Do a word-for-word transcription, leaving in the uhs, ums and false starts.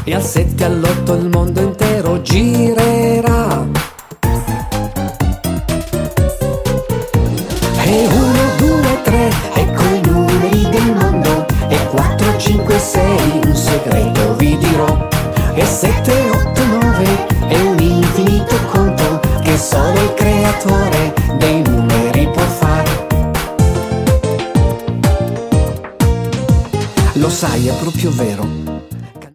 e al sette all'otto il mondo intero girerà. E uno, due, tre, ecco i numeri del mondo, e quattro, cinque, sei, un segreto vi dirò, e sette, otto, nove, è un infinito conto che solo il creatore dei numeri può fare. Lo sai, è proprio vero.